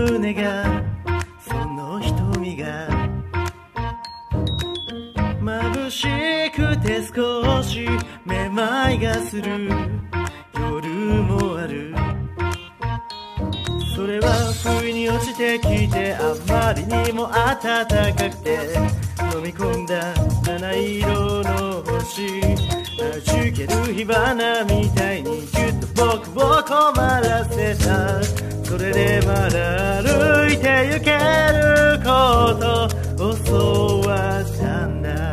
胸がその瞳が眩しくて少しめまいがする夜もある。それは不意に落ちてきてあまりにも暖かくて飲み込んだ七色の星弾ける火花みたいにぎゅっと僕を困らせた。それでまだ歩いて行けることを教わったんだ。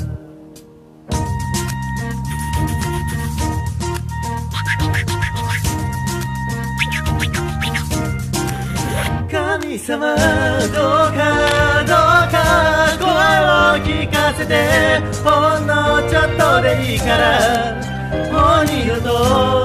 神様どうか声を聞かせてほんのちょっとでいいからもう二度と